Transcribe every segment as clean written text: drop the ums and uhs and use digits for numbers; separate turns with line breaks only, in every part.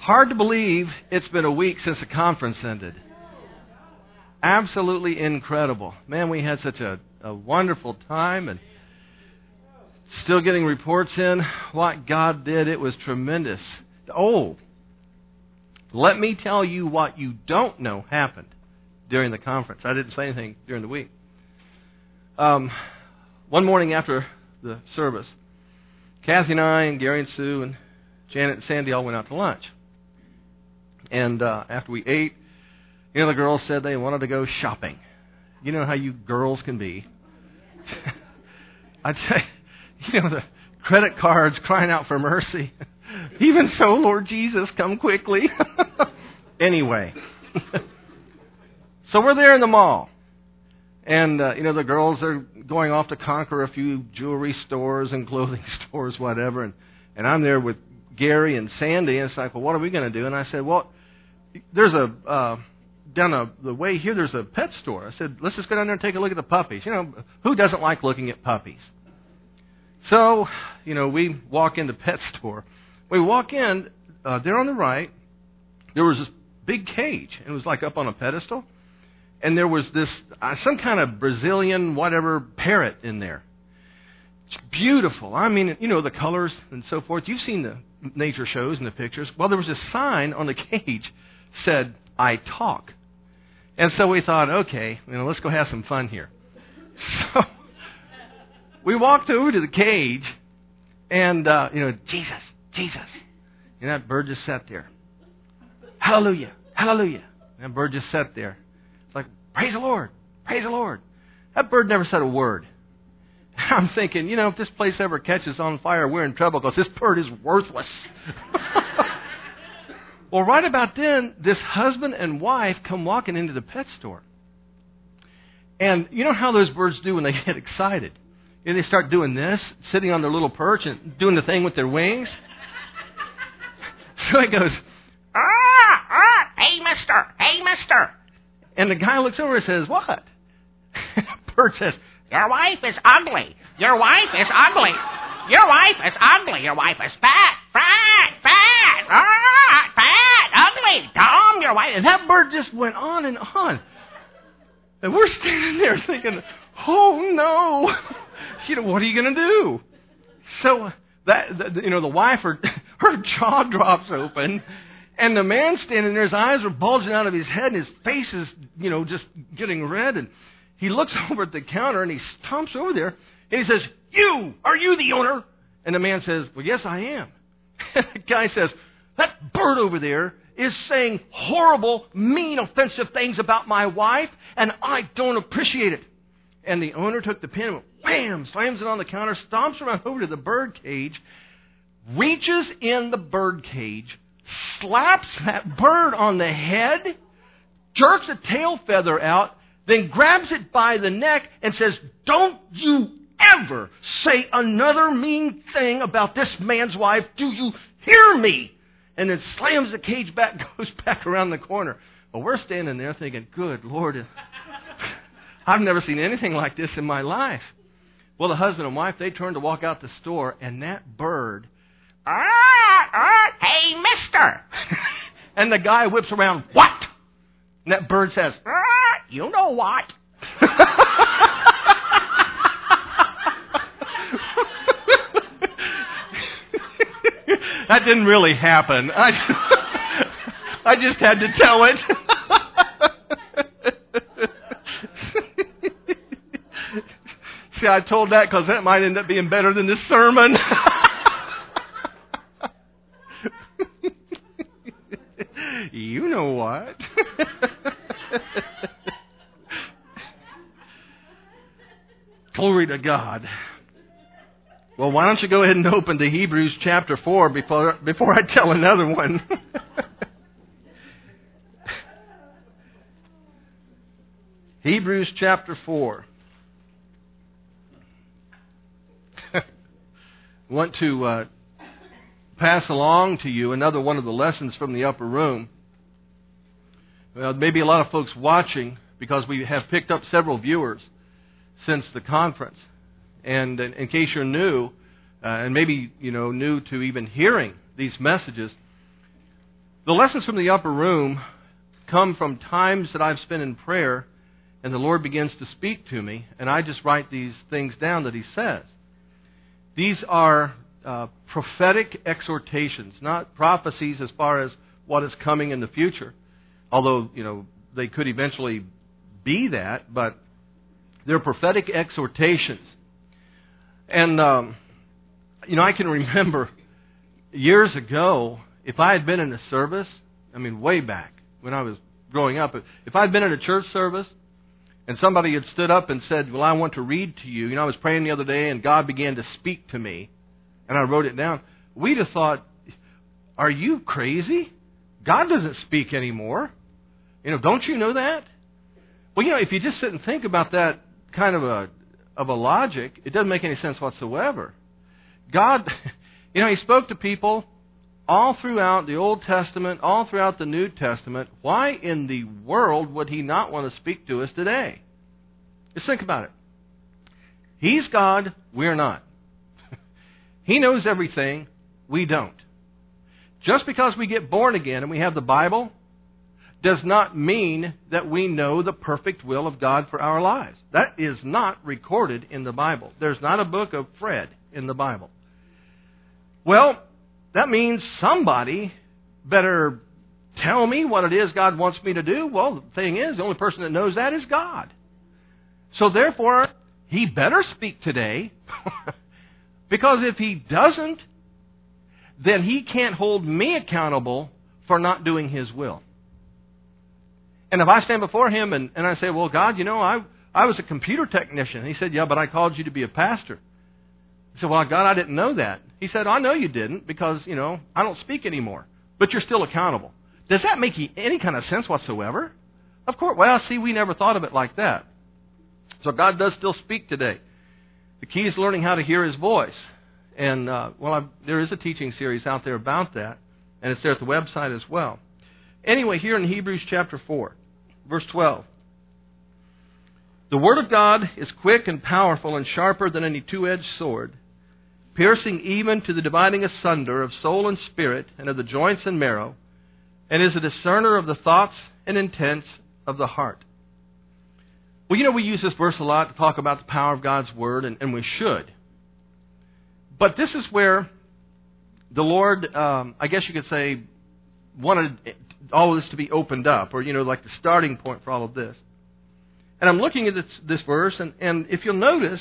Hard to believe it's been a week since the conference ended. Absolutely incredible. Man, we had such a wonderful time, and still getting reports in what God did. It was tremendous. Oh, let me tell you what you don't know happened during the conference. I didn't say anything during the week. One morning after the service, Kathy and I and Gary and Sue and Janet and Sandy all went out to lunch. And after we ate, the girls said they wanted to go shopping. You know how you girls can be. I'd say, the credit cards crying out for mercy. Even so, Lord Jesus, come quickly. Anyway. So we're there in the mall. And, the girls are going off to conquer a few jewelry stores and clothing stores, whatever. And I'm there with Gary and Sandy. And it's like, well, what are we going to do? And I said, well, there's down the way here, there's a pet store. I said, let's just go down there and take a look at the puppies. Who doesn't like looking at puppies? So, we walk in the pet store. We walk in, there on the right, there was this big cage. It was like up on a pedestal. And there was this, some kind of Brazilian whatever parrot in there. It's beautiful. I mean, the colors and so forth. You've seen the nature shows and the pictures. Well, there was a sign on the cage said, I talk. And so we thought, okay, let's go have some fun here. So we walked over to the cage, and, Jesus, Jesus. And that bird just sat there. Hallelujah, hallelujah. And that bird just sat there. It's like, praise the Lord, praise the Lord. That bird never said a word. I'm thinking, if this place ever catches on fire, we're in trouble because this bird is worthless. Well, right about then, this husband and wife come walking into the pet store. And you know how those birds do when they get excited? They start doing this, sitting on their little perch and doing the thing with their wings. So it goes, hey, mister. And the guy looks over and says, what? Bird says, your wife is ugly. Your wife is ugly. Your wife is ugly. Your wife is fat, ugly, dumb, your wife. And that bird just went on and on. And we're standing there thinking, oh no. What are you going to do? So the wife, her jaw drops open, and the man standing there, his eyes are bulging out of his head, and his face is, just getting red, and he looks over at the counter, and he stomps over there, and he says, are you the owner? And the man says, well, yes, I am. And the guy says, that bird over there is saying horrible, mean, offensive things about my wife, and I don't appreciate it. And the owner took the pen and wham, slams it on the counter, stomps around over to the bird cage, reaches in the bird cage, slaps that bird on the head, jerks a tail feather out, then grabs it by the neck and says, don't you ever say another mean thing about this man's wife. Do you hear me? And then slams the cage back, goes back around the corner. Well, we're standing there thinking, good Lord, I've never seen anything like this in my life. Well, the husband and wife, they turned to walk out the store, and that bird, hey, mister. And the guy whips around, what? And that bird says, you know what? That didn't really happen. I just had to tell it. See, I told that because that might end up being better than this sermon. You know what? Glory to God. Well, why don't you go ahead and open to Hebrews chapter 4 before I tell another one. Hebrews chapter 4. I want to pass along to you another one of the lessons from the upper room. Well, maybe a lot of folks watching because we have picked up several viewers since the conference. And in case you're new, and maybe new to even hearing these messages, The lessons from the upper room come from times that I've spent in prayer, and the Lord begins to speak to me, and I just write these things down that He says. These are prophetic exhortations, not prophecies as far as what is coming in the future. Although, they could eventually be that, but they're prophetic exhortations. And, I can remember years ago, if I had been in a service, way back when I was growing up, if I had been in a church service and somebody had stood up and said, well, I want to read to you. I was praying the other day and God began to speak to me, and I wrote it down. We'd have thought, are you crazy? God doesn't speak anymore. Don't you know that? Well, if you just sit and think about that kind of a logic, it doesn't make any sense whatsoever. God, He spoke to people all throughout the Old Testament, all throughout the New Testament. Why in the world would He not want to speak to us today? Just think about it. He's God, we're not. He knows everything, we don't. Just because we get born again and we have the Bible does not mean that we know the perfect will of God for our lives. That is not recorded in the Bible. There's not a book of Fred in the Bible. Well, that means somebody better tell me what it is God wants me to do. Well, the thing is, the only person that knows that is God. So therefore, He better speak today, because if He doesn't, then He can't hold me accountable for not doing His will. And if I stand before Him and I say, well, God, I was a computer technician. And He said, yeah, but I called you to be a pastor. I said, well, God, I didn't know that. He said, I know you didn't because, I don't speak anymore. But you're still accountable. Does that make any kind of sense whatsoever? Of course. Well, see, we never thought of it like that. So God does still speak today. The key is learning how to hear His voice. And, there is a teaching series out there about that. And it's there at the website as well. Anyway, here in Hebrews chapter 4, verse 12. The Word of God is quick and powerful and sharper than any two-edged sword, piercing even to the dividing asunder of soul and spirit and of the joints and marrow, and is a discerner of the thoughts and intents of the heart. Well, we use this verse a lot to talk about the power of God's Word, and we should. But this is where the Lord, I guess you could say, wanted all of this to be opened up, or, like the starting point for all of this. And I'm looking at this verse, and if you'll notice,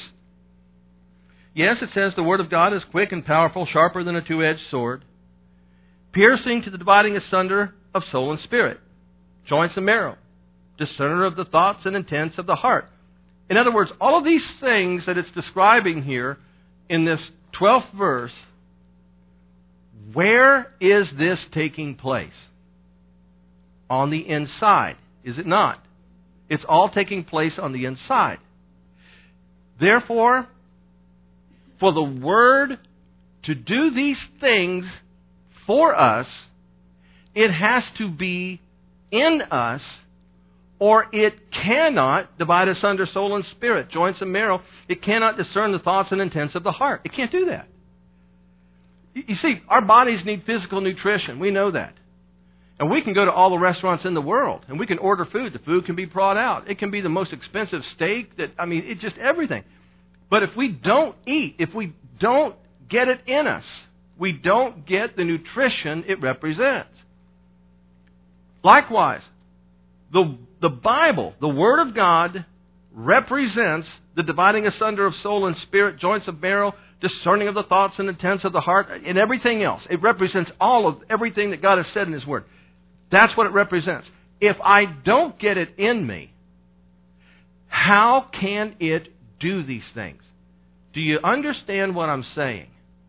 yes, it says the Word of God is quick and powerful, sharper than a two-edged sword, piercing to the dividing asunder of soul and spirit, joints and marrow, discerner of the thoughts and intents of the heart. In other words, all of these things that it's describing here in this 12th verse, where is this taking place? On the inside, is it not? It's all taking place on the inside. Therefore, for the Word to do these things for us, it has to be in us, or it cannot divide us under soul and spirit, joints and marrow. It cannot discern the thoughts and intents of the heart. It can't do that. You see, our bodies need physical nutrition. We know that. And we can go to all the restaurants in the world, and we can order food. The food can be brought out. It can be the most expensive steak, it's just everything. But if we don't eat, if we don't get it in us, we don't get the nutrition it represents. Likewise, the Bible, the Word of God, represents the dividing asunder of soul and spirit, joints of marrow, discerning of the thoughts and intents of the heart, and everything else. It represents all of everything that God has said in His Word. That's what it represents. If I don't get it in me, how can it do these things? Do you understand what I'm saying?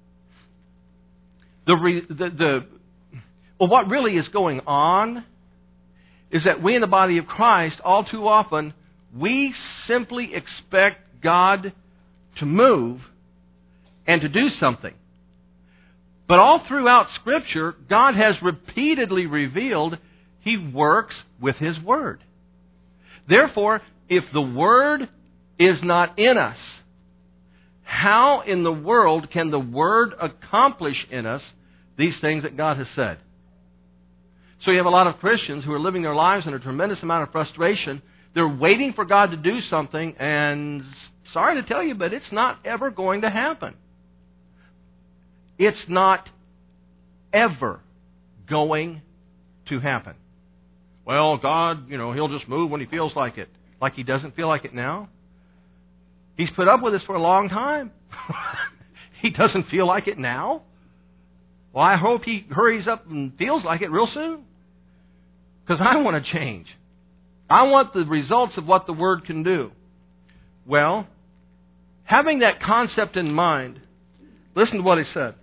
What really is going on is that we in the body of Christ, all too often, we simply expect God to move and to do something. But all throughout Scripture, God has repeatedly revealed He works with His Word. Therefore, if the Word is not in us, how in the world can the Word accomplish in us these things that God has said? So you have a lot of Christians who are living their lives in a tremendous amount of frustration. They're waiting for God to do something, and sorry to tell you, but it's not ever going to happen. It's not ever going to happen. Well, God, He'll just move when He feels like it. Like He doesn't feel like it now? He's put up with this for a long time. He doesn't feel like it now? Well, I hope He hurries up and feels like it real soon. Because I want to change. I want the results of what the Word can do. Well, having that concept in mind, listen to what He said.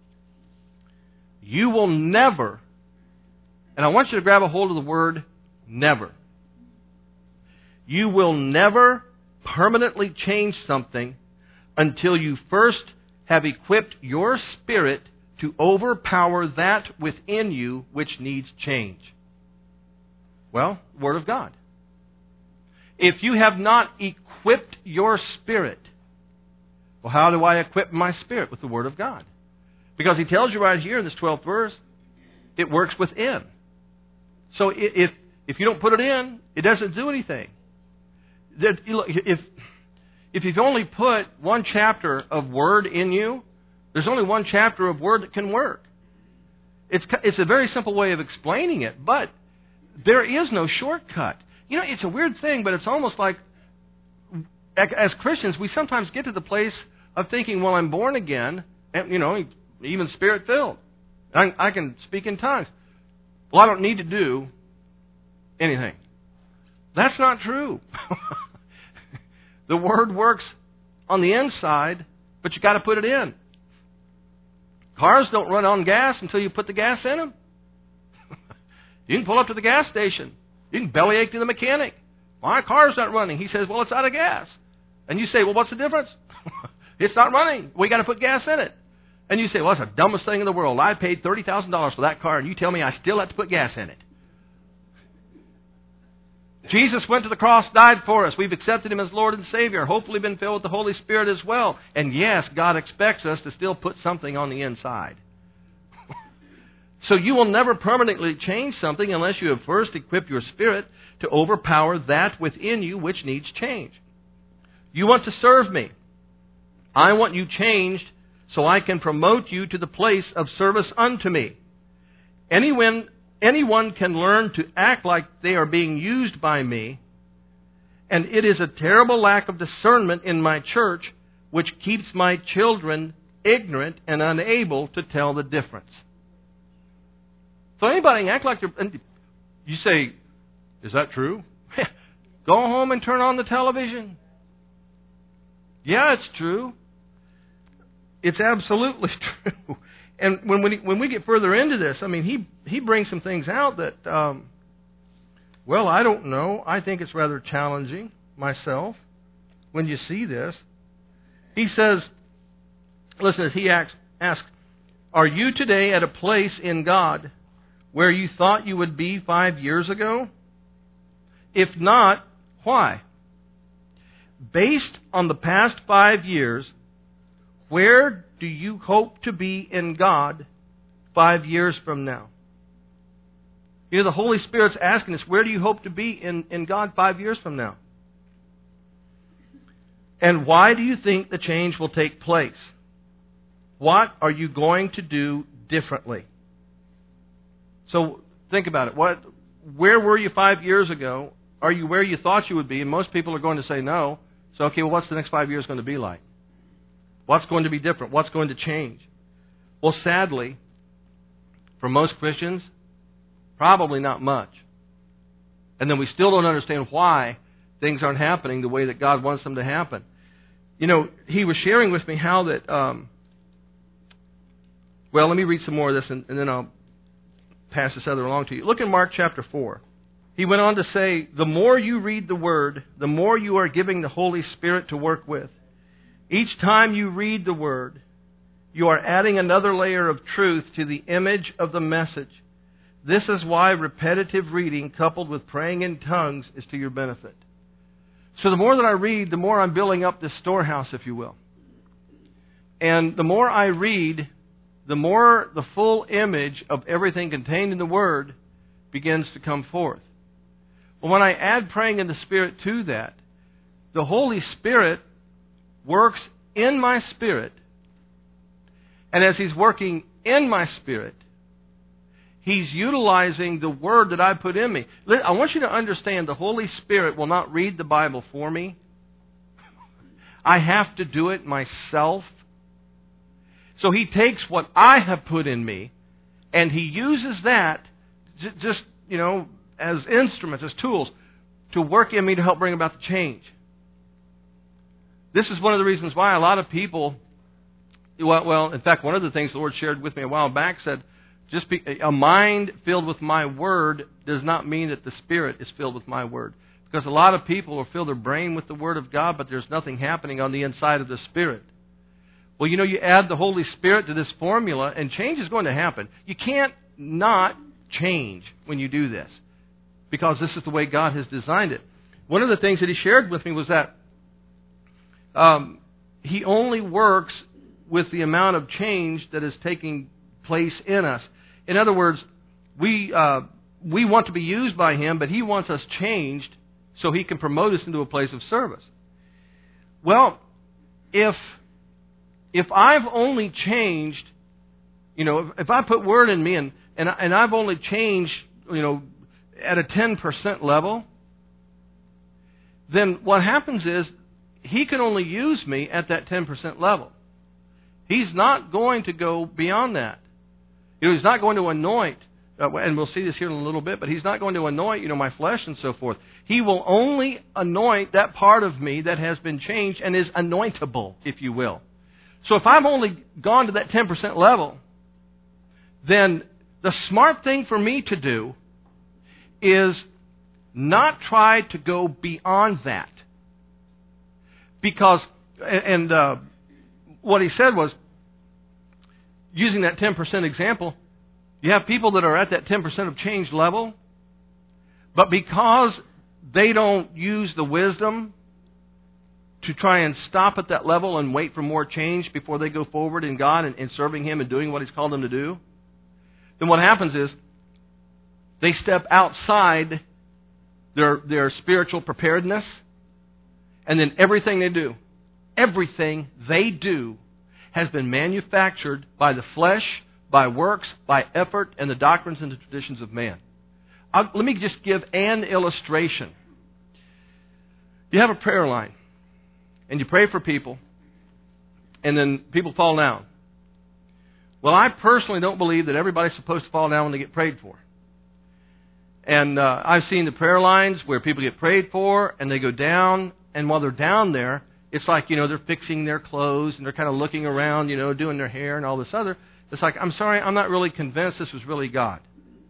You will never, and I want you to grab a hold of the word never. You will never permanently change something until you first have equipped your spirit to overpower that within you which needs change. Well, Word of God. If you have not equipped your spirit, well, how do I equip my spirit? With the Word of God. Because He tells you right here in this 12th verse, it works within. So if you don't put it in, it doesn't do anything. If you've only put one chapter of Word in you, there's only one chapter of Word that can work. It's a very simple way of explaining it, but there is no shortcut. It's a weird thing, but it's almost like, as Christians, we sometimes get to the place of thinking, well, I'm born again, and, even Spirit-filled. I can speak in tongues. Well, I don't need to do anything. That's not true. The Word works on the inside, but you got to put it in. Cars don't run on gas until you put the gas in them. You can pull up to the gas station. You can bellyache to the mechanic. My car's not running. He says, well, it's out of gas. And you say, well, what's the difference? It's not running. We got to put gas in it. And you say, well, that's the dumbest thing in the world. I paid $30,000 for that car, and you tell me I still have to put gas in it. Jesus went to the cross, died for us. We've accepted Him as Lord and Savior, hopefully been filled with the Holy Spirit as well. And yes, God expects us to still put something on the inside. So you will never permanently change something unless you have first equipped your spirit to overpower that within you which needs change. You want to serve me. I want you changed so I can promote you to the place of service unto me. Anyone can learn to act like they are being used by me, and it is a terrible lack of discernment in my church which keeps my children ignorant and unable to tell the difference. So anybody can act like they're... You say, is that true? Go home and turn on the television. Yeah, it's true. It's absolutely true. And when we get further into this, he brings some things out that, I don't know. I think it's rather challenging myself when you see this. He says, listen, as he asks, are you today at a place in God where you thought you would be 5 years ago? If not, why? Based on the past 5 years, where do you hope to be in God 5 years from now? The Holy Spirit's asking us, where do you hope to be in God 5 years from now? And why do you think the change will take place? What are you going to do differently? So think about it. Where were you 5 years ago? Are you where you thought you would be? And most people are going to say no. So, okay, well, what's the next 5 years going to be like? What's going to be different? What's going to change? Well, sadly, for most Christians, probably not much. And then we still don't understand why things aren't happening the way that God wants them to happen. He was sharing with me how that... let me read some more of this, and then I'll pass this other along to you. Look in Mark chapter 4. He went on to say, the more you read the Word, the more you are giving the Holy Spirit to work with. Each time you read the Word, you are adding another layer of truth to the image of the message. This is why repetitive reading coupled with praying in tongues is to your benefit. So the more that I read, the more I'm building up this storehouse, if you will. And the more I read, the more the full image of everything contained in the Word begins to come forth. But when I add praying in the Spirit to that, the Holy Spirit works in my spirit. And as He's working in my spirit, He's utilizing the Word that I put in me. I want you to understand the Holy Spirit will not read the Bible for me. I have to do it myself. So He takes what I have put in me, and He uses that just, as instruments, as tools, to work in me to help bring about the change. This is one of the reasons why a lot of people, in fact, one of the things the Lord shared with me a while back said, a mind filled with my Word does not mean that the Spirit is filled with my Word. Because a lot of people will fill their brain with the Word of God, but there's nothing happening on the inside of the Spirit. Well, you add the Holy Spirit to this formula, and change is going to happen. You can't not change when you do this, because this is the way God has designed it. One of the things that He shared with me was that He only works with the amount of change that is taking place in us. In other words, we want to be used by Him, but He wants us changed so He can promote us into a place of service. Well, if I've only changed, if I put Word in me and I've only changed, at a 10% level, then what happens is He can only use me at that 10% level. He's not going to go beyond that. He's not going to anoint, and we'll see this here in a little bit, but He's not going to anoint, my flesh and so forth. He will only anoint that part of me that has been changed and is anointable, if you will. So if I've only gone to that 10% level, then the smart thing for me to do is not try to go beyond that. Because, what he said was, using that 10% example, you have people that are at that 10% of change level, but because they don't use the wisdom to try and stop at that level and wait for more change before they go forward in God and serving Him and doing what He's called them to do, then what happens is they step outside their spiritual preparedness, and then everything they do has been manufactured by the flesh, by works, by effort, and the doctrines and the traditions of man. Let me just give an illustration. You have a prayer line, and you pray for people, and then people fall down. Well, I personally don't believe that everybody's supposed to fall down when they get prayed for. And I've seen the prayer lines where people get prayed for, and they go down, and while they're down there, it's like, they're fixing their clothes, and they're kind of looking around, doing their hair and all this other. It's like, I'm sorry, I'm not really convinced this was really God.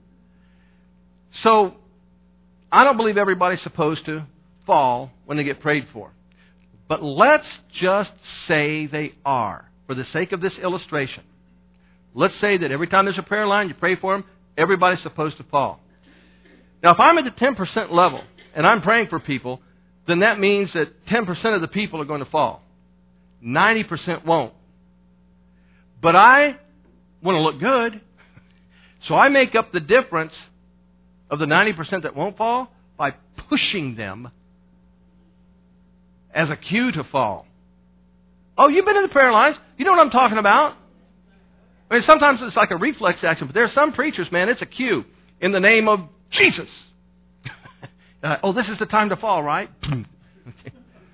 So, I don't believe everybody's supposed to fall when they get prayed for. But let's just say they are, for the sake of this illustration. Let's say that every time there's a prayer line, you pray for them, everybody's supposed to fall. Now, if I'm at the 10% level, and I'm praying for people, then that means that 10% of the people are going to fall. 90% won't. But I want to look good, so I make up the difference of the 90% that won't fall by pushing them as a cue to fall. Oh, you've been in the prayer lines. You know what I'm talking about. I mean, sometimes it's like a reflex action, but there are some preachers, man, it's a cue. In the name of Jesus. This is the time to fall, right? Okay.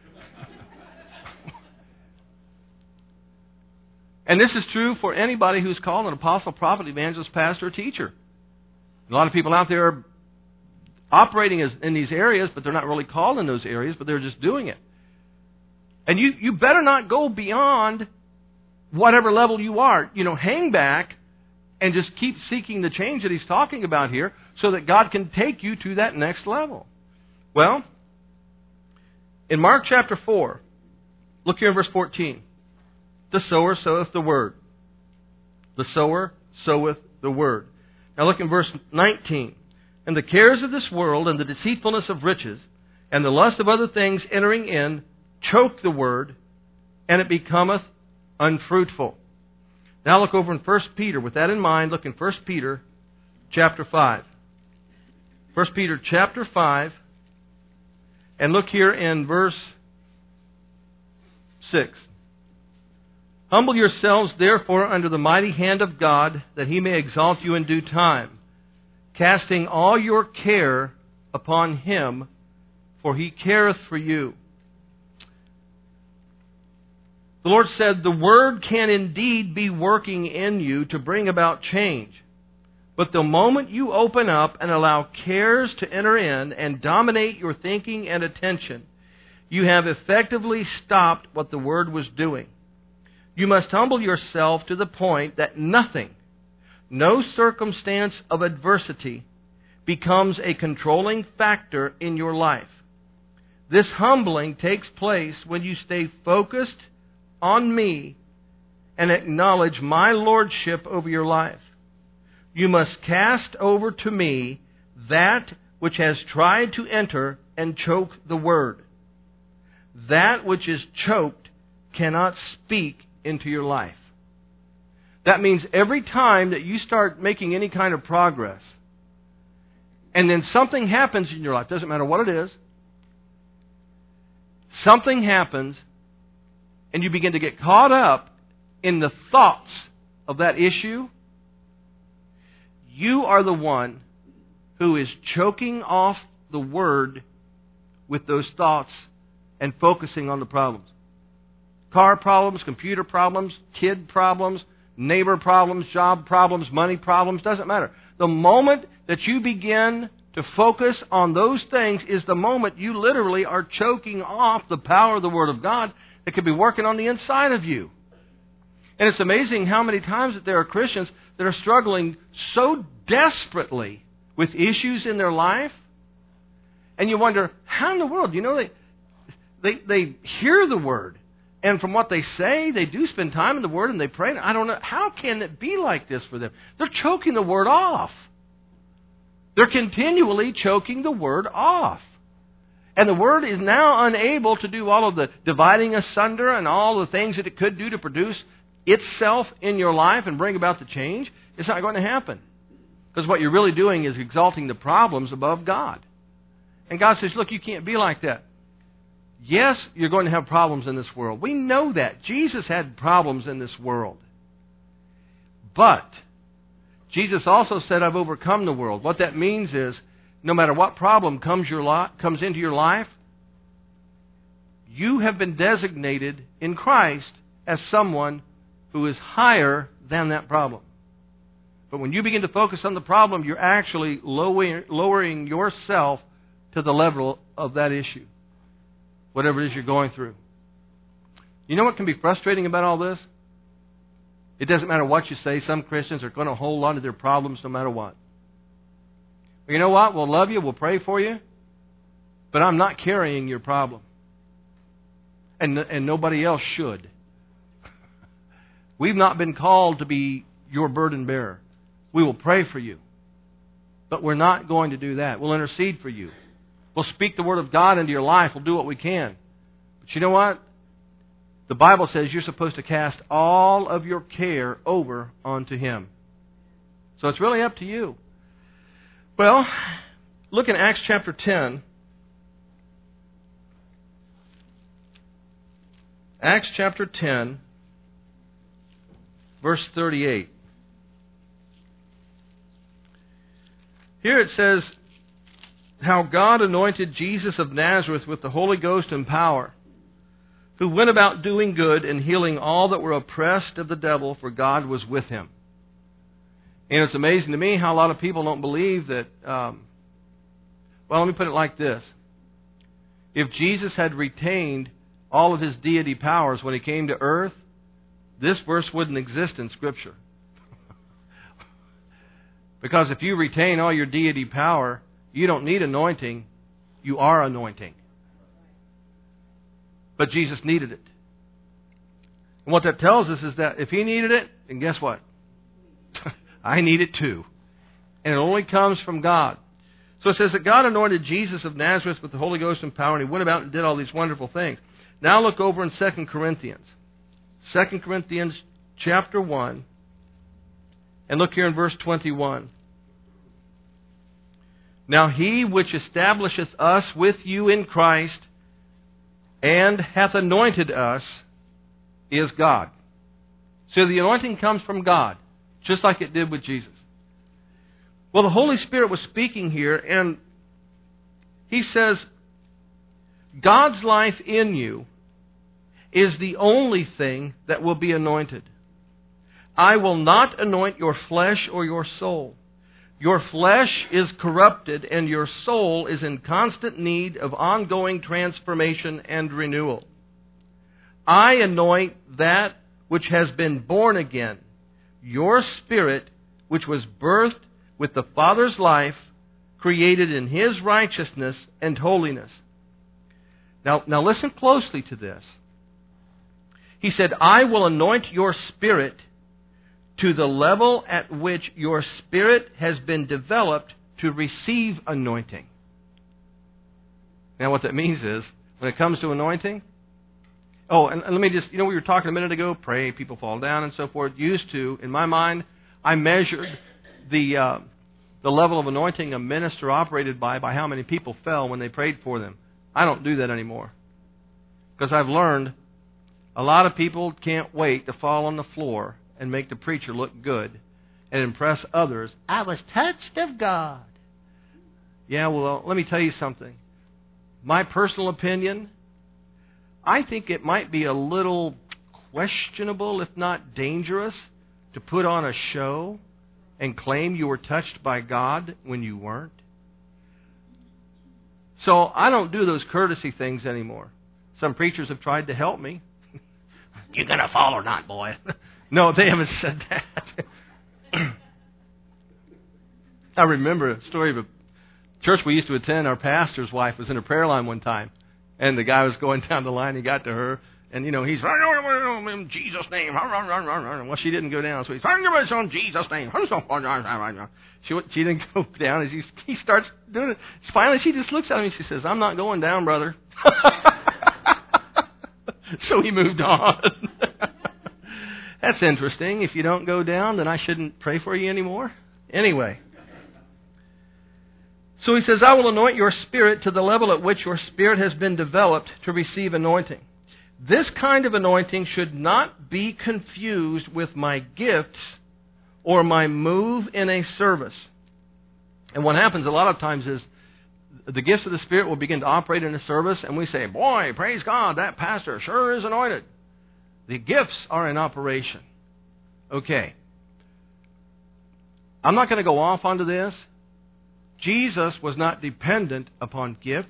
And this is true for anybody who's called an apostle, prophet, evangelist, pastor, or teacher. A lot of people out there are operating in these areas, but they're not really called in those areas, but they're just doing it. And you better not go beyond whatever level you are. Hang back and just keep seeking the change that He's talking about here so that God can take you to that next level. Well, in Mark chapter 4, look here in verse 14. The sower soweth the word. The sower soweth the word. Now look in verse 19. And the cares of this world and the deceitfulness of riches and the lust of other things entering in choke the word, and it becometh unfruitful. Now look over in 1 Peter. With that in mind, look in 1 Peter chapter 5. 1 Peter chapter 5, and look here in verse 6. Humble yourselves, therefore, under the mighty hand of God, that He may exalt you in due time, casting all your care upon Him, for He careth for you. The Lord said, the Word can indeed be working in you to bring about change. But the moment you open up and allow cares to enter in and dominate your thinking and attention, you have effectively stopped what the Word was doing. You must humble yourself to the point that nothing, no circumstance of adversity, becomes a controlling factor in your life. This humbling takes place when you stay focused on me and acknowledge my lordship over your life. You must cast over to me that which has tried to enter and choke the Word. That which is choked cannot speak into your life. That means every time that you start making any kind of progress, and then something happens in your life, doesn't matter what it is, something happens, and you begin to get caught up in the thoughts of that issue, you are the one who is choking off the Word with those thoughts and focusing on the problems. Car problems, computer problems, kid problems, neighbor problems, job problems, money problems, doesn't matter. The moment that you begin to focus on those things is the moment you literally are choking off the power of the Word of God that could be working on the inside of you. And it's amazing how many times that there are Christians that are struggling so desperately with issues in their life, and you wonder, how in the world? You know, they hear the Word, and from what they say, they do spend time in the Word and they pray. I don't know, how can it be like this for them? They're choking the Word off. They're continually choking the Word off. And the Word is now unable to do all of the dividing asunder and all the things that it could do to produce itself in your life and bring about the change. It's not going to happen. Because what you're really doing is exalting the problems above God. And God says, look, you can't be like that. Yes, you're going to have problems in this world. We know that. Jesus had problems in this world. But Jesus also said, I've overcome the world. What that means is, no matter what problem comes into your life, you have been designated in Christ as someone who is higher than that problem. But when you begin to focus on the problem, you're actually lowering yourself to the level of that issue, whatever it is you're going through. You know what can be frustrating about all this? It doesn't matter what you say. Some Christians are going to hold on to their problems no matter what. Well, you know what? We'll love you. We'll pray for you. But I'm not carrying your problem. And nobody else should. We've not been called to be your burden bearer. We will pray for you. But we're not going to do that. We'll intercede for you. We'll speak the Word of God into your life. We'll do what we can. But you know what? The Bible says you're supposed to cast all of your care over onto Him. So it's really up to you. Well, look in Acts chapter 10. Acts chapter 10, verse 38. Here it says, how God anointed Jesus of Nazareth with the Holy Ghost and power, who went about doing good and healing all that were oppressed of the devil, for God was with Him. And it's amazing to me how a lot of people don't believe that, well, let me put it like this. If Jesus had retained all of His deity powers when He came to earth, this verse wouldn't exist in Scripture. Because if you retain all your deity power, you don't need anointing, you are anointing. But Jesus needed it. And what that tells us is that if He needed it, then guess what? I need it too. And it only comes from God. So it says that God anointed Jesus of Nazareth with the Holy Ghost and power, and He went about and did all these wonderful things. Now look over in 2 Corinthians. 2 Corinthians chapter 1. And look here in verse 21. Now he which establisheth us with you in Christ, and hath anointed us, is God. So the anointing comes from God, just like it did with Jesus. Well, the Holy Spirit was speaking here, and He says, God's life in you is the only thing that will be anointed. I will not anoint your flesh or your soul. Your flesh is corrupted, and your soul is in constant need of ongoing transformation and renewal. I anoint that which has been born again, your spirit, which was birthed with the Father's life, created in His righteousness and holiness. Now listen closely to this. He said, I will anoint your spirit to the level at which your spirit has been developed to receive anointing. Now what that means is, when it comes to anointing, and let me just, we were talking a minute ago, pray, people fall down and so forth. Used to, in my mind, I measured the level of anointing a minister operated by how many people fell when they prayed for them. I don't do that anymore. Because I've learned a lot of people can't wait to fall on the floor and make the preacher look good and impress others. I was touched of God. Yeah, well, let me tell you something. My personal opinion, I think it might be a little questionable, if not dangerous, to put on a show and claim you were touched by God when you weren't. So I don't do those courtesy things anymore. Some preachers have tried to help me. You going to fall or not, boy? No, they haven't said that. I remember a story of a church we used to attend. Our pastor's wife was in a prayer line one time, and the guy was going down the line. He got to her, and he's in Jesus' name. Well, she didn't go down, so he's in Jesus' name. She didn't go down. As he starts doing it, finally she just looks at him and she says, "I'm not going down, brother." So he moved on. That's interesting. If you don't go down, then I shouldn't pray for you anymore. Anyway. So he says, I will anoint your spirit to the level at which your spirit has been developed to receive anointing. This kind of anointing should not be confused with my gifts or my move in a service. And what happens a lot of times is the gifts of the Spirit will begin to operate in a service, and we say, boy, praise God, that pastor sure is anointed. The gifts are in operation. Okay. I'm not going to go off onto this. Jesus was not dependent upon gifts.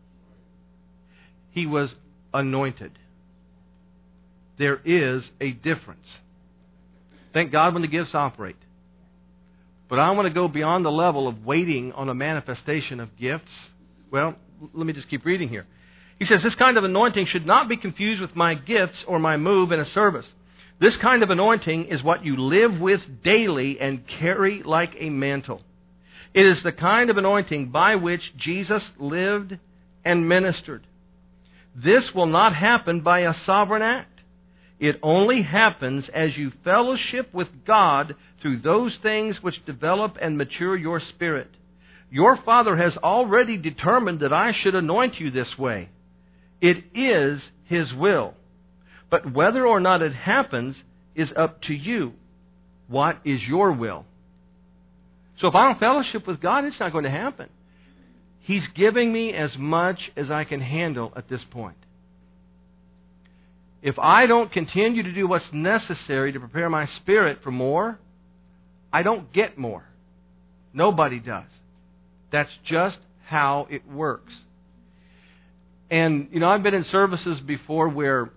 He was anointed. There is a difference. Thank God when the gifts operate. But I want to go beyond the level of waiting on a manifestation of gifts. Well, let me just keep reading here. He says, this kind of anointing should not be confused with my gifts or my move in a service. This kind of anointing is what you live with daily and carry like a mantle. It is the kind of anointing by which Jesus lived and ministered. This will not happen by a sovereign act. It only happens as you fellowship with God through those things which develop and mature your spirit. Your Father has already determined that I should anoint you this way. It is His will. But whether or not it happens is up to you. What is your will? So if I don't fellowship with God, it's not going to happen. He's giving me as much as I can handle at this point. If I don't continue to do what's necessary to prepare my spirit for more, I don't get more. Nobody does. That's just how it works. And, I've been in services before where,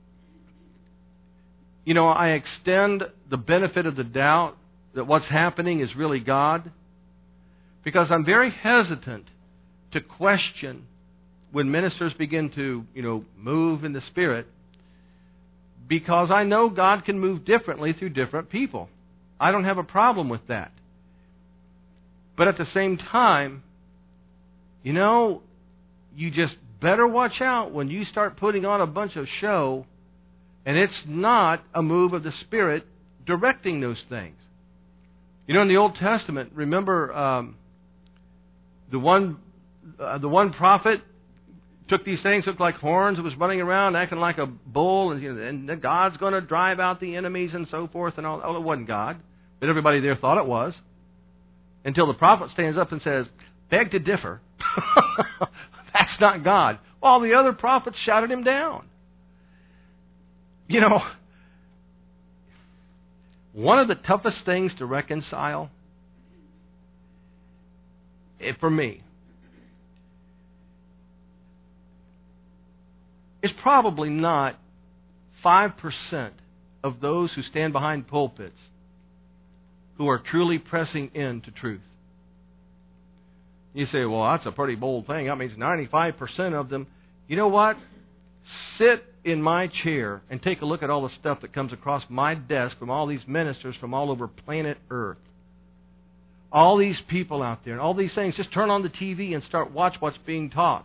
I extend the benefit of the doubt that what's happening is really God, because I'm very hesitant to question when ministers begin to, move in the Spirit, because I know God can move differently through different people. I don't have a problem with that. But at the same time, you just better watch out when you start putting on a bunch of show and it's not a move of the Spirit directing those things. In the Old Testament, remember The one prophet took these things, looked like horns, and was running around acting like a bull, and God's going to drive out the enemies and so forth and all. Oh, it wasn't God, but everybody there thought it was. Until the prophet stands up and says, "Beg to differ." That's not God. All the other prophets shouted him down. You know, one of the toughest things to reconcile, for me, is probably not 5% of those who stand behind pulpits who are truly pressing into truth. You say, well, that's a pretty bold thing. That means 95% of them. You know what? Sit in my chair and take a look at all the stuff that comes across my desk from all these ministers from all over planet Earth. All these people out there and all these things. Just turn on the TV and watch what's being taught.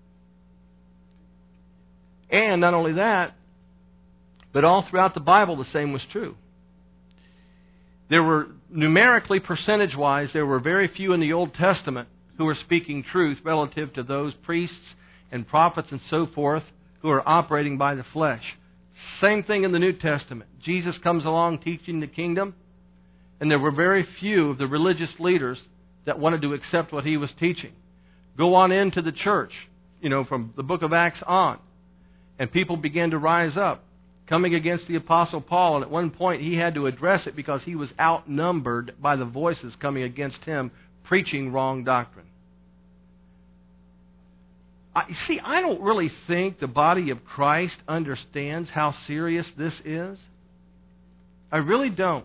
And not only that, but all throughout the Bible the same was true. There were, numerically, percentage-wise, there were very few in the Old Testament who were speaking truth relative to those priests and prophets and so forth who are operating by the flesh. Same thing in the New Testament. Jesus comes along teaching the kingdom, and there were very few of the religious leaders that wanted to accept what he was teaching. Go on into the church, from the book of Acts on, and people began to rise up, coming against the Apostle Paul, and at one point he had to address it because he was outnumbered by the voices coming against him, preaching wrong doctrine. I don't really think the body of Christ understands how serious this is. I really don't.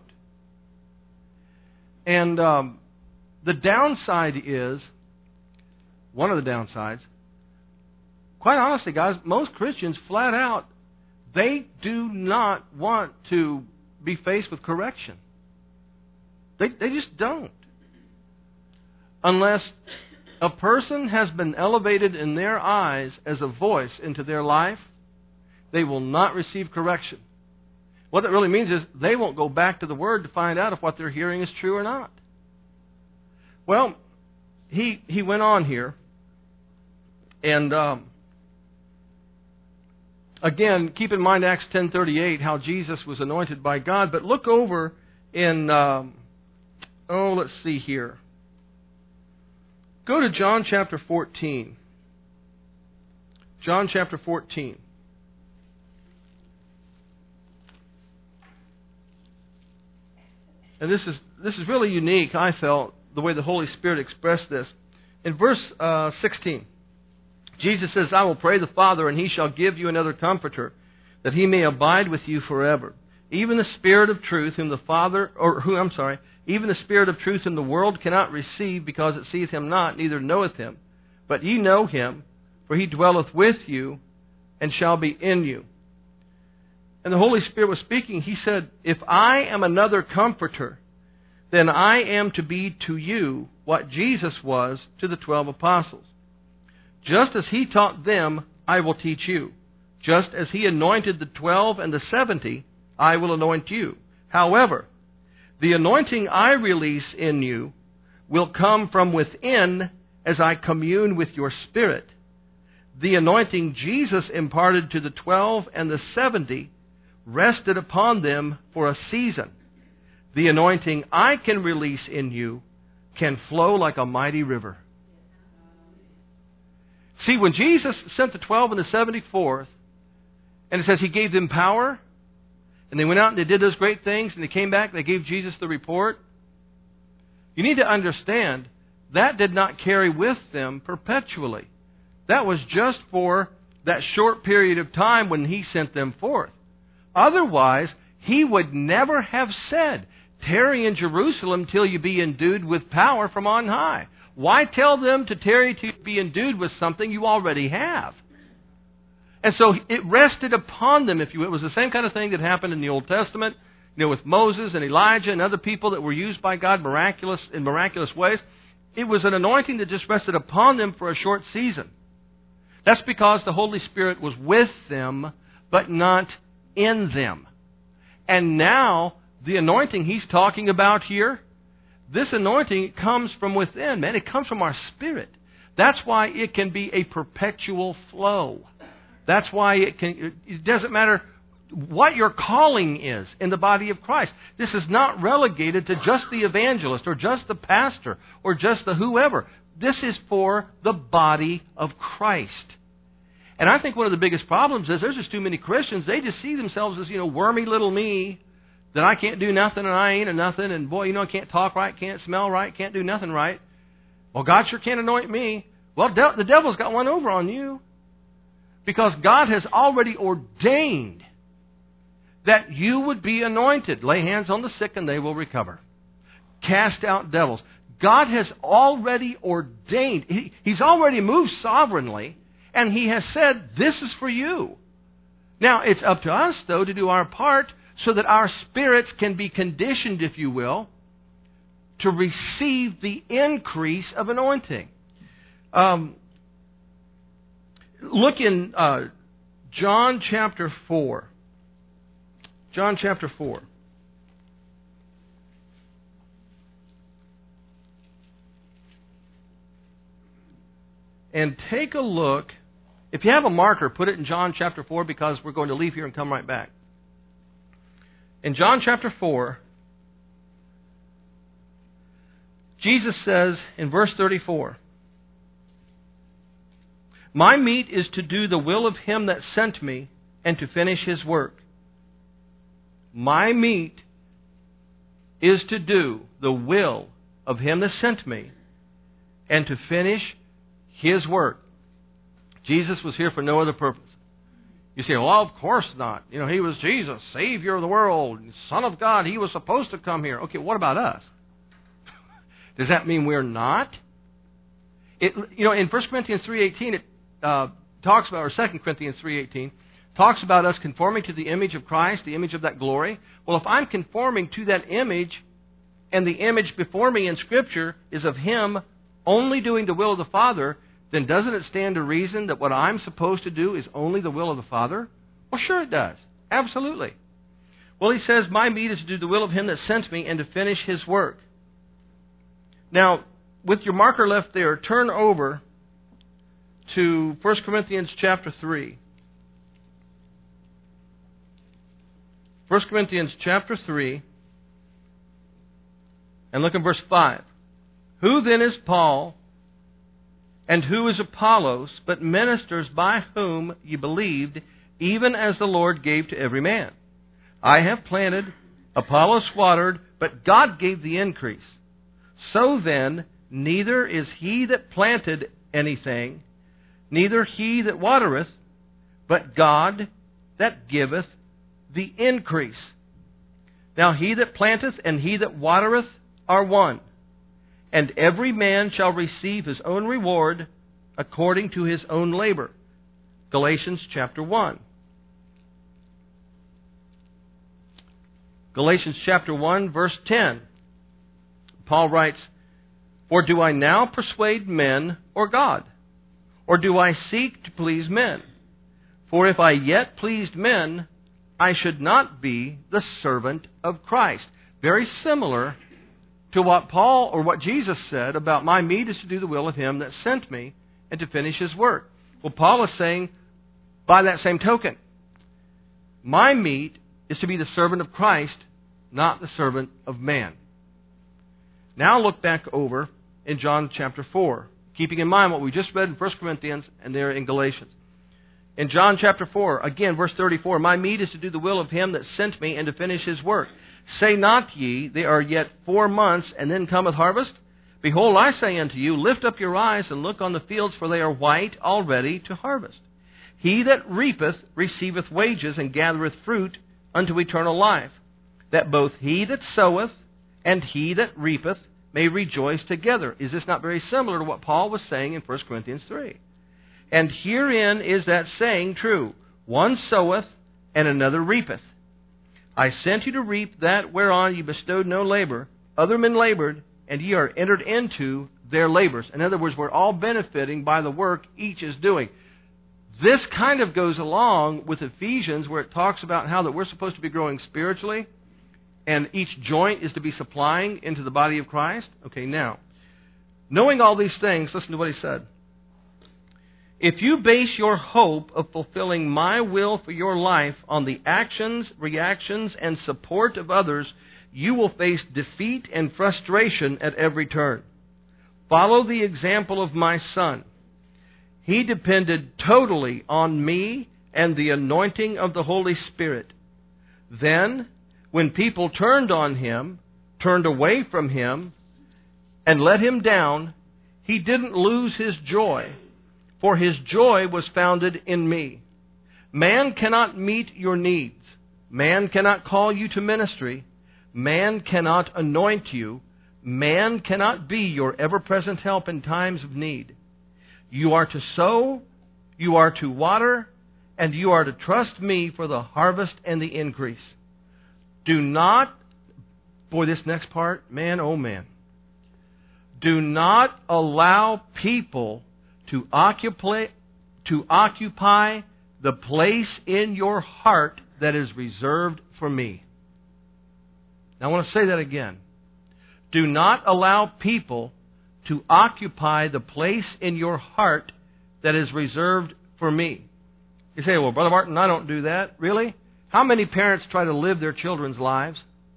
And the downside is, one of the downsides, quite honestly, guys, most Christians flat out, they do not want to be faced with correction. They just don't. Unless a person has been elevated in their eyes as a voice into their life, they will not receive correction. What that really means is they won't go back to the Word to find out if what they're hearing is true or not. Well, he went on here, and again, keep in mind Acts 10:38, how Jesus was anointed by God. But look over in, let's see here. Go to John chapter 14. John chapter 14. And this is really unique, I felt, the way the Holy Spirit expressed this. In verse 16, Jesus says, I will pray the Father, and He shall give you another Comforter, that He may abide with you forever. Even the Spirit of truth, even the Spirit of truth in the world cannot receive, because it seeth Him not, neither knoweth Him. But ye know Him, for He dwelleth with you, and shall be in you. And the Holy Spirit was speaking. He said, if I am another Comforter, then I am to be to you what Jesus was to the 12 apostles. Just as He taught them, I will teach you. Just as He anointed the 12 and the 70, I will anoint you. However, the anointing I release in you will come from within as I commune with your spirit. The anointing Jesus imparted to the 12 and the 70 rested upon them for a season. The anointing I can release in you can flow like a mighty river. See, when Jesus sent the 12 and the 70 forth, and it says He gave them power, and they went out and they did those great things, and they came back and they gave Jesus the report, you need to understand that did not carry with them perpetually. That was just for that short period of time when He sent them forth. Otherwise, He would never have said, tarry in Jerusalem till you be endued with power from on high. Why tell them to tarry to be endued with something you already have? And so it rested upon them, if you will. It was the same kind of thing that happened in the Old Testament, with Moses and Elijah and other people that were used by God in miraculous ways. It was an anointing that just rested upon them for a short season. That's because the Holy Spirit was with them, but not in them. And now, the anointing He's talking about here, this anointing comes from within, man. It comes from our spirit. That's why it can be a perpetual flow. That's why it doesn't matter what your calling is in the body of Christ. This is not relegated to just the evangelist or just the pastor or just the whoever. This is for the body of Christ. And I think one of the biggest problems is there's just too many Christians. They just see themselves as, wormy little me, that I can't do nothing and I ain't a nothing, and boy, I can't talk right, can't smell right, can't do nothing right. Well, God sure can't anoint me. Well, the devil's got one over on you. Because God has already ordained that you would be anointed. Lay hands on the sick and they will recover. Cast out devils. God has already ordained. He's already moved sovereignly, and He has said, this is for you. Now, it's up to us, though, to do our part so that our spirits can be conditioned, if you will, to receive the increase of anointing. Look in John chapter 4. John chapter 4. And take a look. If you have a marker, put it in John chapter 4 because we're going to leave here and come right back. In John chapter 4, Jesus says in verse 34, my meat is to do the will of Him that sent me and to finish His work. My meat is to do the will of Him that sent me and to finish His work. Jesus was here for no other purpose. You say, well, of course not. He was Jesus, Savior of the world, Son of God. He was supposed to come here. Okay, what about us? Does that mean we're not? In 1 Corinthians 3:18, it talks about, or 2 Corinthians 3:18, talks about us conforming to the image of Christ, the image of that glory. Well, if I'm conforming to that image, and the image before me in Scripture is of Him only doing the will of the Father, then doesn't it stand to reason that what I'm supposed to do is only the will of the Father? Well, sure it does. Absolutely. Well, He says, my meat is to do the will of Him that sent me and to finish His work. Now, with your marker left there, turn over to 1 Corinthians chapter 3. 1 Corinthians chapter 3, and look at verse 5. Who then is Paul, and who is Apollos, but ministers by whom ye believed, even as the Lord gave to every man? I have planted, Apollos watered, but God gave the increase. So then, neither is he that planted anything, neither he that watereth, but God that giveth the increase. Now he that planteth and he that watereth are one, and every man shall receive his own reward according to his own labor. Galatians chapter 1. Galatians chapter 1, verse 10. Paul writes, for do I now persuade men or God? Or do I seek to please men? For if I yet pleased men, I should not be the servant of Christ. Very similar to what Paul or what Jesus said about my meat is to do the will of Him that sent me and to finish His work. Well, Paul is saying, by that same token, my meat is to be the servant of Christ, not the servant of man. Now look back over in John chapter 4, keeping in mind what we just read in 1 Corinthians and there in Galatians. In John chapter 4, again, verse 34, my meat is to do the will of Him that sent me and to finish His work. Say not ye, there are yet 4 months, and then cometh harvest? Behold, I say unto you, lift up your eyes and look on the fields, for they are white already to harvest. He that reapeth receiveth wages and gathereth fruit unto eternal life, that both he that soweth and he that reapeth may rejoice together. Is this not very similar to what Paul was saying in 1 Corinthians 3? And herein is that saying true, one soweth and another reapeth. I sent you to reap that whereon ye bestowed no labor. Other men labored, and ye are entered into their labors. In other words, we're all benefiting by the work each is doing. This kind of goes along with Ephesians, where it talks about how that we're supposed to be growing spiritually and each joint is to be supplying into the body of Christ. Okay, now, knowing all these things, listen to what he said. If you base your hope of fulfilling my will for your life on the actions, reactions, and support of others, you will face defeat and frustration at every turn. Follow the example of my son. He depended totally on me and the anointing of the Holy Spirit. Then, when people turned on him, turned away from him, and let him down, he didn't lose his joy, for his joy was founded in me. Man cannot meet your needs. Man cannot call you to ministry. Man cannot anoint you. Man cannot be your ever-present help in times of need. You are to sow, you are to water, and you are to trust me for the harvest and the increase. Do not, boy, this next part, man, oh man. Do not allow people to occupy the place in your heart that is reserved for me. Now I want to say that again. Do not allow people to occupy the place in your heart that is reserved for me. You say, well, Brother Martin, I don't do that. Really? How many parents try to live their children's lives?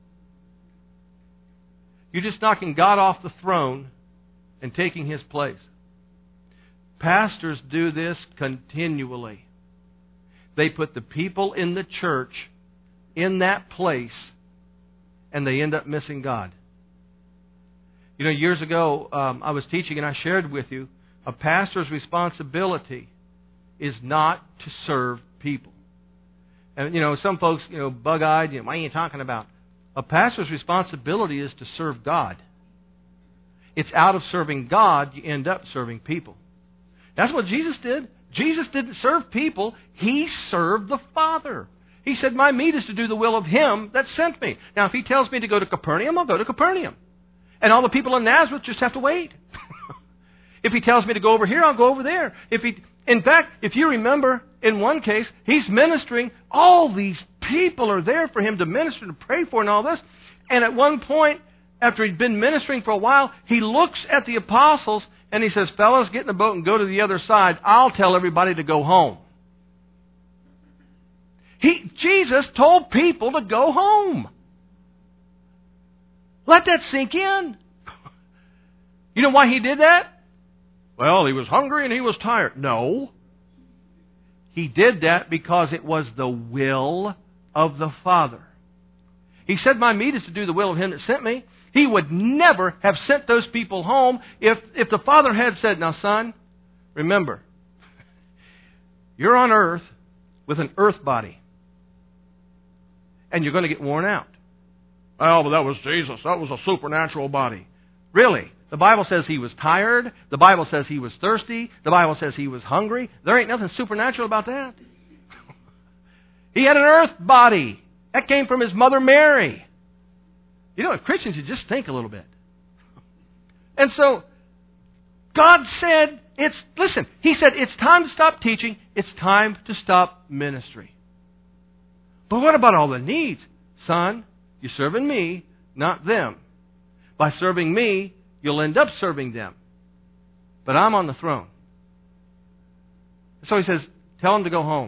You're just knocking God off the throne and taking His place. Pastors do this continually. They put the people in the church in that place, and they end up missing God. You know, years ago, I was teaching, and I shared with you, a pastor's responsibility is not to serve people. And, you know, some folks, bug-eyed, what are you talking about? A pastor's responsibility is to serve God. It's out of serving God, you end up serving people. That's what Jesus did. Jesus didn't serve people. He served the Father. He said, my meat is to do the will of Him that sent me. Now, if He tells me to go to Capernaum, I'll go to Capernaum. And all the people in Nazareth just have to wait. If He tells me to go over here, I'll go over there. In fact, if you remember, in one case, He's ministering. All these people are there for Him to minister, to pray for and all this. And at one point, after He'd been ministering for a while, He looks at the apostles and He says, fellas, get in the boat and go to the other side. I'll tell everybody to go home. Jesus told people to go home. Let that sink in. You know why He did that? Well, He was hungry and He was tired. No. He did that because it was the will of the Father. He said, my meat is to do the will of Him that sent me. He would never have sent those people home if the Father had said, now son, remember, you're on earth with an earth body. And you're going to get worn out. Oh, but that was Jesus. That was a supernatural body. Really? The Bible says He was tired. The Bible says He was thirsty. The Bible says He was hungry. There ain't nothing supernatural about that. He had an earth body. That came from His mother Mary. You know, if Christians, you just think a little bit. And so, God said, He said, it's time to stop teaching. It's time to stop ministry. But what about all the needs? Son, you're serving me, not them. By serving me, you'll end up serving them. But I'm on the throne. So He says, tell them to go home.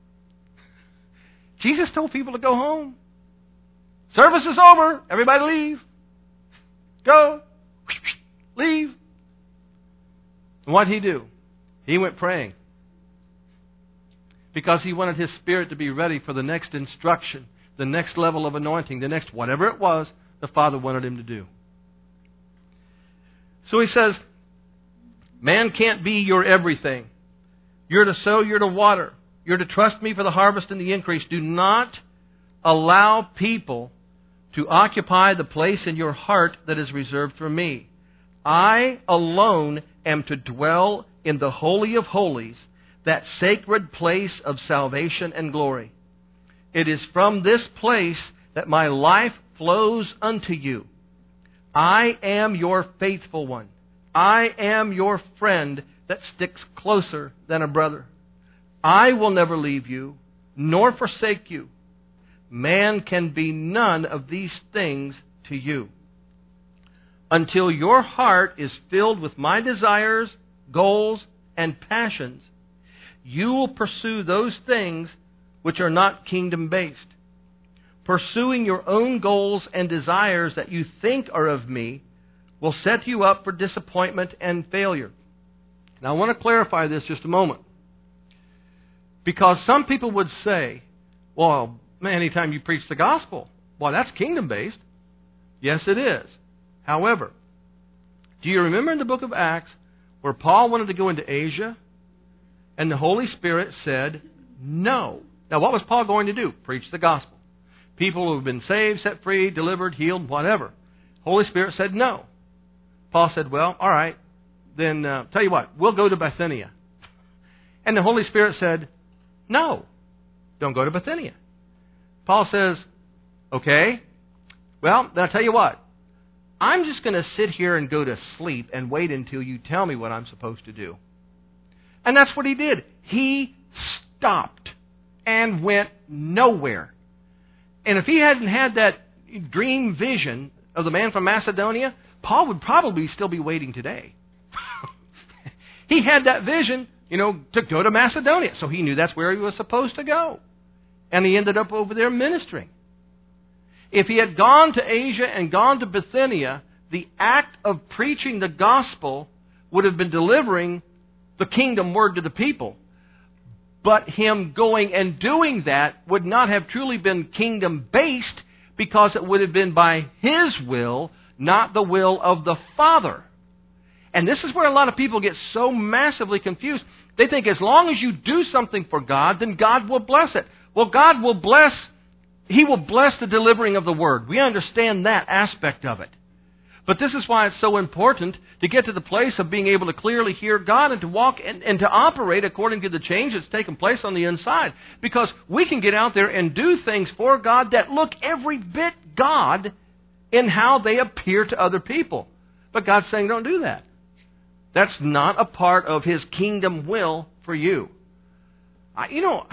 Jesus told people to go home. Service is over. Everybody leave. Go. Leave. And what did He do? He went praying. Because He wanted His Spirit to be ready for the next instruction, the next level of anointing, the next whatever it was the Father wanted Him to do. So He says, man can't be your everything. You're to sow, you're to water. You're to trust me for the harvest and the increase. Do not allow people to occupy the place in your heart that is reserved for me. I alone am to dwell in the Holy of Holies, that sacred place of salvation and glory. It is from this place that my life flows unto you. I am your faithful one. I am your friend that sticks closer than a brother. I will never leave you, nor forsake you. man can be none of these things to you. Until your heart is filled with my desires, goals, and passions, you will pursue those things which are not kingdom-based. Pursuing your own goals and desires that you think are of me will set you up for disappointment and failure. Now, I want to clarify this just a moment. Because some people would say, well, anytime you preach the gospel, well, that's kingdom-based. Yes, it is. However, do you remember in the book of Acts where Paul wanted to go into Asia and the Holy Spirit said no? Now, what was Paul going to do? Preach the gospel. People who have been saved, set free, delivered, healed, whatever. Holy Spirit said no. Paul said, well, all right, then tell you what, we'll go to Bithynia. And the Holy Spirit said, no, don't go to Bithynia. Paul says, okay, well, then I'll tell you what, I'm just going to sit here and go to sleep and wait until you tell me what I'm supposed to do. And that's what he did. He stopped and went nowhere. And if he hadn't had that dream vision of the man from Macedonia, Paul would probably still be waiting today. He had that vision, to go to Macedonia. So he knew that's where he was supposed to go. And he ended up over there ministering. If he had gone to Asia and gone to Bithynia, the act of preaching the gospel would have been delivering the kingdom word to the people. But him going and doing that would not have truly been kingdom-based because it would have been by his will, not the will of the Father. And this is where a lot of people get so massively confused. They think as long as you do something for God, then God will bless it. Well, God will bless, He will bless the delivering of the Word. We understand that aspect of it. But this is why it's so important to get to the place of being able to clearly hear God and to walk and to operate according to the change that's taken place on the inside. Because we can get out there and do things for God that look every bit God in how they appear to other people. But God's saying, don't do that. That's not a part of His kingdom will for you. I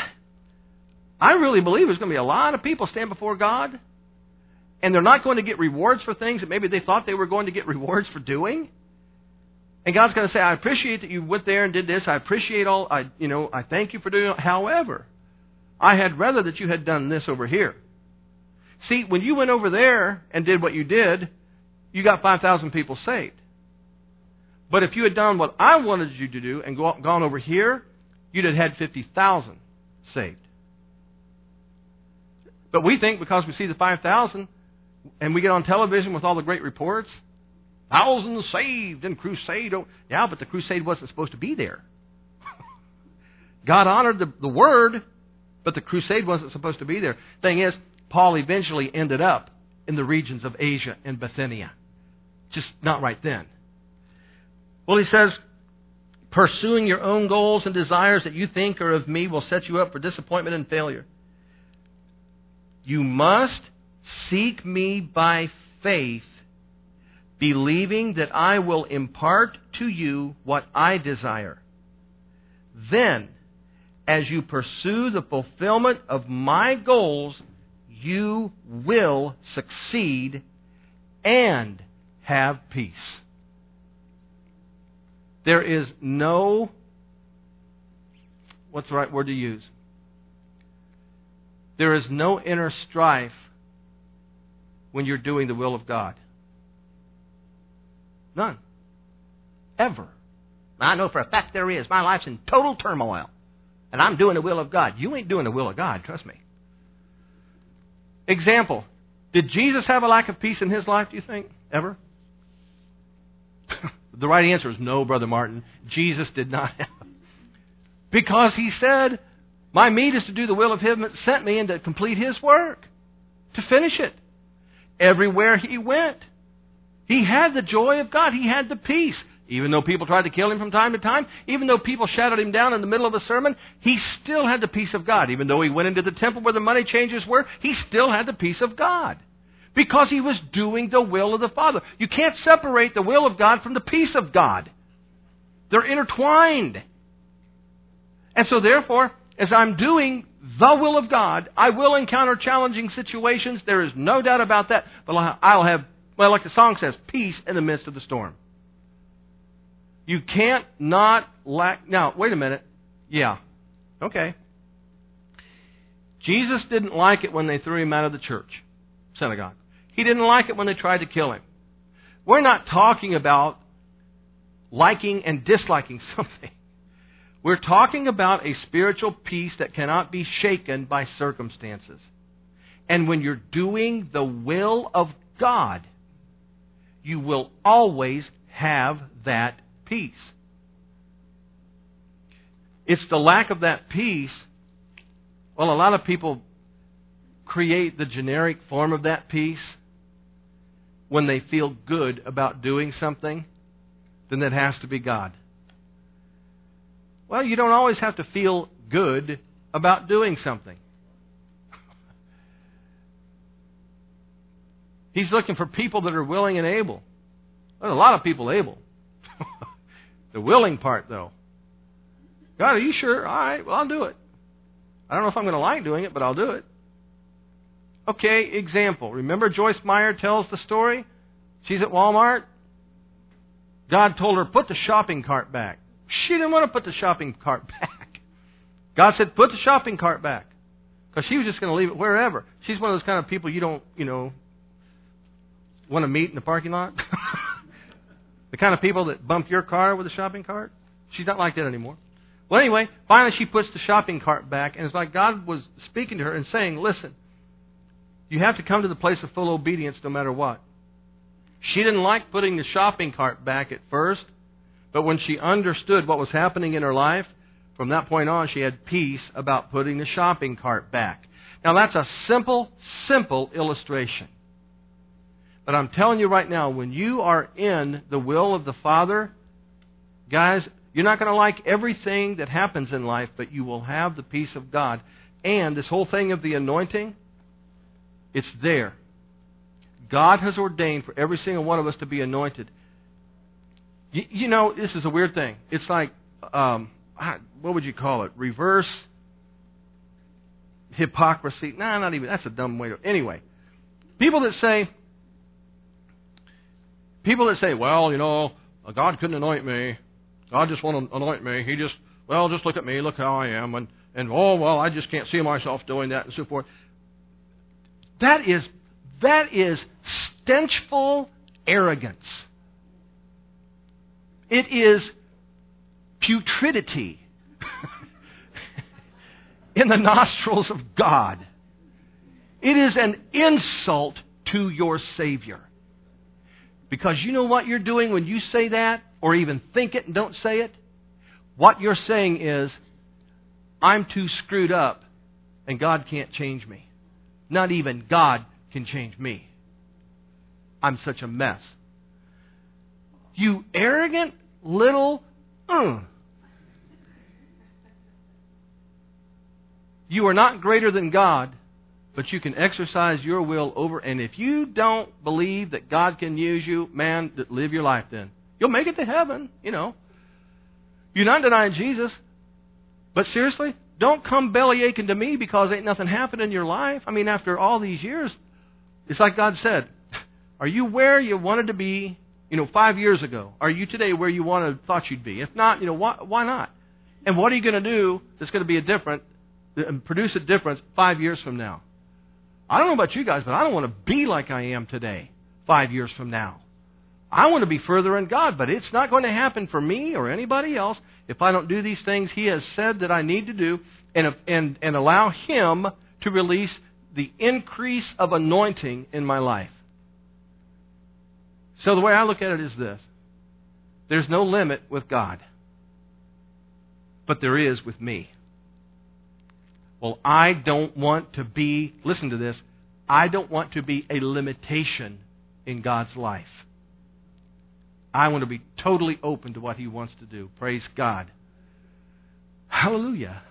really believe there's going to be a lot of people stand before God, and they're not going to get rewards for things that maybe they thought they were going to get rewards for doing. And God's going to say, I appreciate that you went there and did this. I appreciate I thank you for doing it. However, I had rather that you had done this over here. See, when you went over there and did what you did, you got 5,000 people saved. But if you had done what I wanted you to do and gone over here, you'd have had 50,000 saved. But we think because we see the 5,000 and we get on television with all the great reports, thousands saved and crusade. Yeah, but the crusade wasn't supposed to be there. God honored the word, but the crusade wasn't supposed to be there. Thing is, Paul eventually ended up in the regions of Asia and Bithynia. Just not right then. Well, he says, pursuing your own goals and desires that you think are of me will set you up for disappointment and failure. You must seek me by faith, believing that I will impart to you what I desire. Then, as you pursue the fulfillment of my goals, you will succeed and have peace. There is no, what's the right word to use? There is no inner strife when you're doing the will of God. None. Ever. I know for a fact there is. My life's in total turmoil. And I'm doing the will of God. You ain't doing the will of God, trust me. Example. Did Jesus have a lack of peace in His life, do you think? Ever? The right answer is no, Brother Martin. Jesus did not have. Because He said, my meat is to do the will of Him that sent me and to complete His work. To finish it. Everywhere He went, He had the joy of God. He had the peace. Even though people tried to kill Him from time to time, even though people shouted Him down in the middle of a sermon, He still had the peace of God. Even though He went into the temple where the money changers were, He still had the peace of God. Because He was doing the will of the Father. You can't separate the will of God from the peace of God. They're intertwined. And so therefore, as I'm doing the will of God, I will encounter challenging situations. There is no doubt about that. But I'll have, well, like the song says, peace in the midst of the storm. You can't not lack... Now, wait a minute. Yeah. Okay. Jesus didn't like it when they threw him out of the church, synagogue. He didn't like it when they tried to kill him. We're not talking about liking and disliking something. We're talking about a spiritual peace that cannot be shaken by circumstances. And when you're doing the will of God, you will always have that peace. It's the lack of that peace. Well, a lot of people create the generic form of that peace when they feel good about doing something. Then that has to be God. Well, you don't always have to feel good about doing something. He's looking for people that are willing and able. There's a lot of people able. The willing part, though. God, are you sure? All right, well, I'll do it. I don't know if I'm going to like doing it, but I'll do it. Okay, example. Remember Joyce Meyer tells the story? She's at Walmart. God told her, put the shopping cart back. She didn't want to put the shopping cart back. God said, put the shopping cart back. Because she was just going to leave it wherever. She's one of those kind of people you don't, want to meet in the parking lot. The kind of people that bump your car with a shopping cart. She's not like that anymore. Well, anyway, finally she puts the shopping cart back, and it's like God was speaking to her and saying, listen, you have to come to the place of full obedience no matter what. She didn't like putting the shopping cart back at first, but when she understood what was happening in her life, from that point on, she had peace about putting the shopping cart back. Now, that's a simple illustration. But I'm telling you right now, when you are in the will of the Father, guys, you're not going to like everything that happens in life, but you will have the peace of God. And this whole thing of the anointing, it's there. God has ordained for every single one of us to be anointed. You know, this is a weird thing. It's like, what would you call it? Reverse hypocrisy. No, not even. That's a dumb way to... Anyway, people that say, well, God couldn't anoint me. God just won't anoint me. He just look at me, look how I am, and I just can't see myself doing that, and so forth. That is stenchful arrogance. It is putridity in the nostrils of God. It is an insult to your Savior. Because you know what you're doing when you say that, or even think it and don't say it? What you're saying is, I'm too screwed up, and God can't change me. Not even God can change me. I'm such a mess. You arrogant little... You are not greater than God, but you can exercise your will over... And if you don't believe that God can use you, man, live your life then. You'll make it to heaven, You're not denying Jesus. But seriously, don't come belly aching to me because ain't nothing happened in your life. I mean, after all these years, it's like God said, are you where you wanted to be, 5 years ago? Are you today where you thought you'd be? If not, why not? And what are you going to do that's going to be produce a difference 5 years from now? I don't know about you guys, but I don't want to be like I am today 5 years from now. I want to be further in God, but it's not going to happen for me or anybody else if I don't do these things He has said that I need to do and allow Him to release the increase of anointing in my life. So the way I look at it is this. There's no limit with God, but there is with me. Well, I don't want to be, listen to this, I don't want to be a limitation in God's life. I want to be totally open to what He wants to do. Praise God. Hallelujah.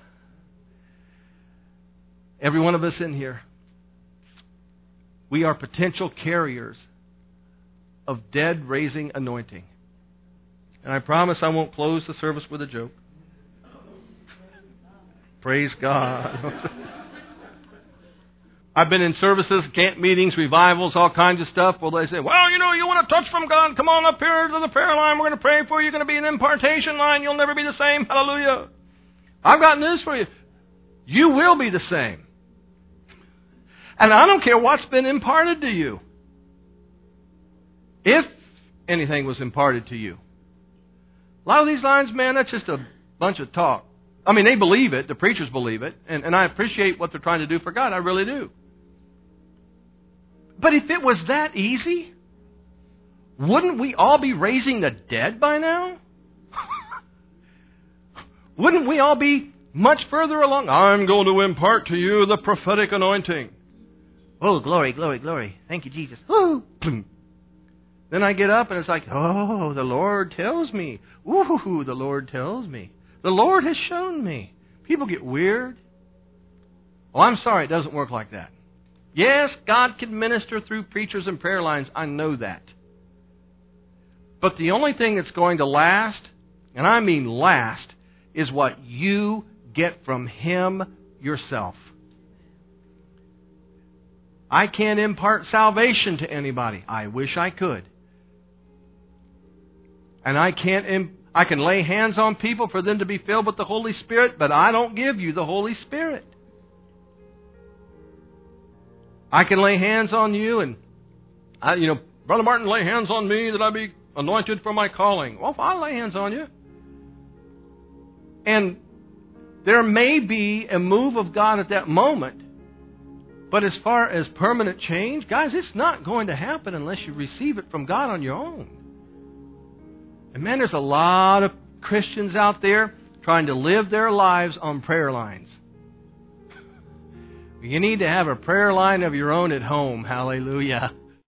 Every one of us in here, we are potential carriers of dead-raising anointing. And I promise I won't close the service with a joke. Praise God. I've been in services, camp meetings, revivals, all kinds of stuff where they say, well, you want to touch from God, come on up here to the prayer line. We're going to pray for you. You're going to be an impartation line. You'll never be the same. Hallelujah. I've got news for you. You will be the same. And I don't care what's been imparted to you. If anything was imparted to you. A lot of these lines, man, that's just a bunch of talk. I mean, they believe it. The preachers believe it. And I appreciate what they're trying to do for God. I really do. But if it was that easy, wouldn't we all be raising the dead by now? Wouldn't we all be much further along? I'm going to impart to you the prophetic anointing. Oh, glory, glory, glory. Thank you, Jesus. Woo. Then I get up and it's like, oh, the Lord tells me. Ooh, the Lord tells me. The Lord has shown me. People get weird. Oh, I'm sorry, it doesn't work like that. Yes, God can minister through preachers and prayer lines. I know that. But the only thing that's going to last, and I mean last, is what you get from Him yourself. I can't impart salvation to anybody. I wish I could. And I can lay hands on people for them to be filled with the Holy Spirit, but I don't give you the Holy Spirit. I can lay hands on you and, Brother Martin, lay hands on me that I be anointed for my calling. Well, I'll lay hands on you. And there may be a move of God at that moment, but as far as permanent change, guys, it's not going to happen unless you receive it from God on your own. And man, there's a lot of Christians out there trying to live their lives on prayer lines. You need to have a prayer line of your own at home. Hallelujah.